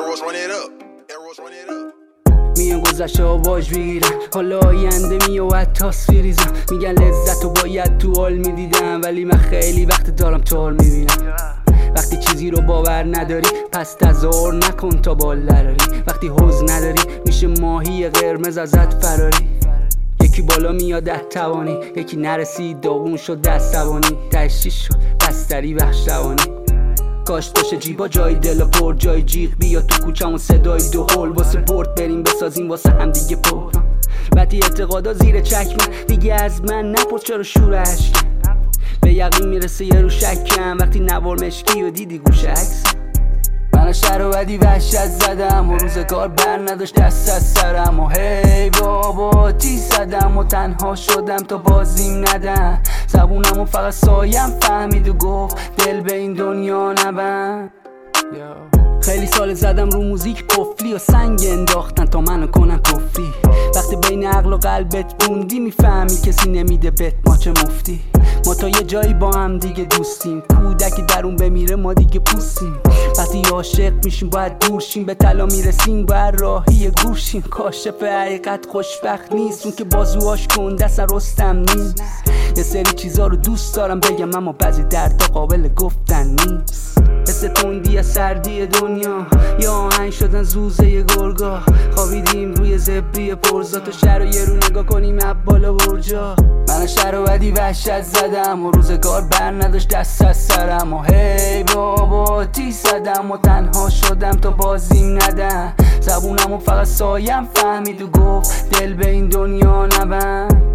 Arrows run it up. Arrows run it up. میان گذشته ها واج بگیرن، حالا آینده میاد تصویر ریزم. میگن لذت رو باید تو حال میدیدم، ولی من خیلی وقت دارم تال میبینم. وقتی چیزی رو باور نداری پس تظاهر نکن تا بال دراری. وقتی حوض نداری میشه ماهی قرمز ازت فراری. یکی بالا میاد ده توانی، یکی نرسید داغون شد دست توانی. تشیش شد بستری بخشتوانی. کاش باشه جیبا جای دل و پر جای جیغ. بیا تو کوچمون صدای دو هول واسه برد بریم بسازیم واسه هم دیگه پر. وقتی اعتقادا زیر چکمه دیگه از من نپرس چرا شور عشق. به یقین میرسه یه رو شکم وقتی نوار مشکی و دیدی گوش عکس. من شهر و بدی وحشت زدم و روزگار بر نداشت دست از سرم. و هی بابا تی زدم و تنها شدم تا بازیم ندن. زبونم و فقط سایم فهمید و گفت دل به این دنیا نبند. خیلی سال زدم رو موزیک قفلی و سنگ انداختن تا منو کنن کفری. وقتی بین عقل و قلبت بوندی میفهمی کسی نمیده بهت ماچ مفتی. ما تا یه جایی با هم دیگه دوستیم، کودکی درون بمیره ما دیگه پوستیم. وقتی عاشق میشیم باید دور شیم، به طلا میرسیم باید راهی گوشیم. کاشف حقیقت خوشبخت نیست اون که بازوهاش کنده اصلا رستم نیست. یه سری چیزا رو دوست دارم بگم اما بعضی دردا قابل گفتن نیست. حس تندی از سردی دنیا یا آهنگ شدن زوزه ی گرگا. خوابیدیم روی زبری پرزا تو شهر رو یه رو نگاه کنیم از بالا برجا. من شهر و بدی وحشت زدم و روزگار بر نداشت دست از سرم. و هی بابا تی زدم و تنها شدم تا بازیم ندن. زبونم و فقط سایم فهمید و گفت دل به این دنیا نبند.